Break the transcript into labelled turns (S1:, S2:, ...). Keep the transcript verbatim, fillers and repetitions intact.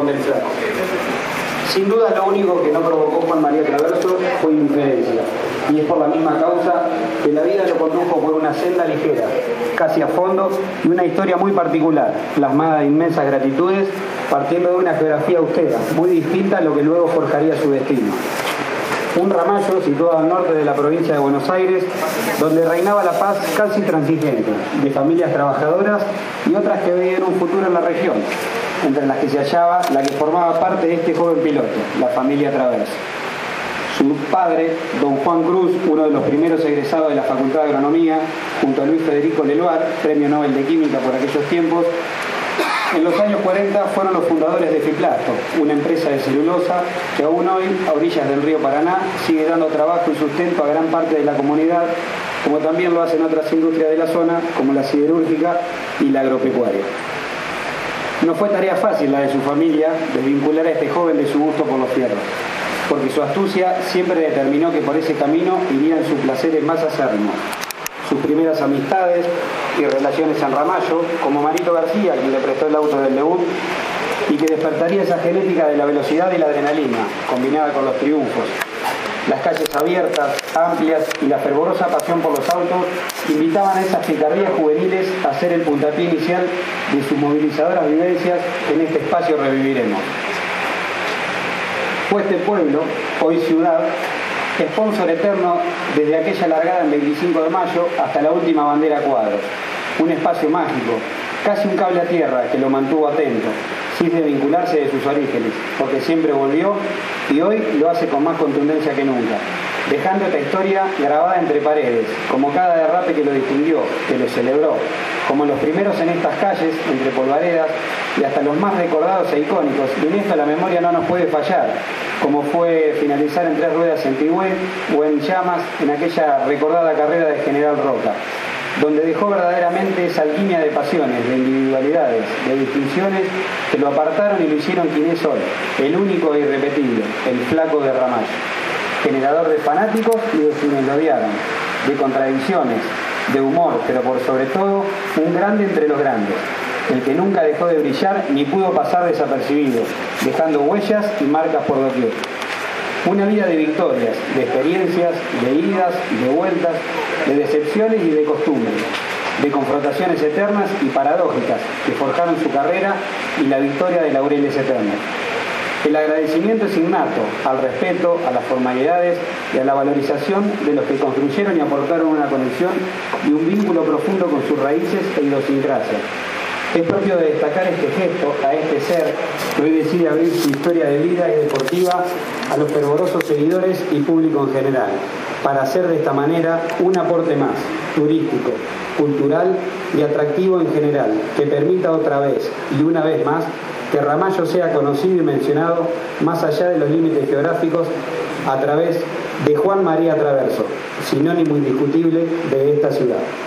S1: con del Flaco. Sin duda lo único que no provocó Juan María Traverso fue indiferencia, y es por la misma causa que la vida lo condujo por una senda ligera, casi a fondo, y una historia muy particular, plasmada de inmensas gratitudes, partiendo de una geografía austera, muy distinta a lo que luego forjaría su destino. Un Ramallo situado al norte de la provincia de Buenos Aires, donde reinaba la paz casi transigente, de familias trabajadoras y otras que veían un futuro en la región, entre las que se hallaba la que formaba parte de este joven piloto, la familia Traverso. Su padre, don Juan Cruz, uno de los primeros egresados de la Facultad de Agronomía, junto a Luis Federico Leloir, premio Nobel de Química por aquellos tiempos, en los años cuarenta fueron los fundadores de Fiplasto, una empresa de celulosa que aún hoy, a orillas del río Paraná, sigue dando trabajo y sustento a gran parte de la comunidad, como también lo hacen otras industrias de la zona, como la siderúrgica y la agropecuaria. No fue tarea fácil la de su familia desvincular a este joven de su gusto por los fierros, porque su astucia siempre determinó que por ese camino irían sus placeres más acérrimos. Sus primeras amistades y relaciones en Ramallo, como Marito García, quien le prestó el auto del debut, y que despertaría esa genética de la velocidad y la adrenalina, combinada con los triunfos. Las calles abiertas, amplias y la fervorosa pasión por los autos invitaban a esas picardías juveniles a hacer el puntapié inicial de sus movilizadoras vivencias en este espacio Reviviremos. Fue este pueblo, hoy ciudad, sponsor eterno desde aquella largada en veinticinco de mayo hasta la última bandera a cuadros. Un espacio mágico, casi un cable a tierra que lo mantuvo atento, sin desvincularse de sus orígenes, porque siempre volvió y hoy lo hace con más contundencia que nunca, dejando esta historia grabada entre paredes, como cada derrape que lo distinguió, que lo celebró, como los primeros en estas calles, entre polvaredas, y hasta los más recordados e icónicos, y en esto la memoria no nos puede fallar, como fue finalizar en tres ruedas en Tigüé o en Llamas en aquella recordada carrera de General Roca, donde dejó verdaderamente esa alquimia de pasiones, de individualidades, de distinciones que lo apartaron y lo hicieron quien es hoy, el único e irrepetible, el Flaco de Ramallo, generador de fanáticos y de quienes lo odiaron, de contradicciones, de humor, pero por sobre todo un grande entre los grandes, el que nunca dejó de brillar ni pudo pasar desapercibido, dejando huellas y marcas por doquier. Una vida de victorias, de experiencias, de idas, de vueltas, de decepciones y de costumbres, de confrontaciones eternas y paradójicas que forjaron su carrera y la victoria de laureles eternos. El agradecimiento es innato al respeto, a las formalidades y a la valorización de los que construyeron y aportaron una conexión y un vínculo profundo con sus raíces e idiosincrasia. Es propio de destacar este gesto a este ser que hoy decide abrir su historia de vida y deportiva a los fervorosos seguidores y público en general, para hacer de esta manera un aporte más, turístico, cultural y atractivo en general, que permita otra vez y una vez más que Ramallo sea conocido y mencionado más allá de los límites geográficos a través de Juan María Traverso, sinónimo indiscutible de esta ciudad.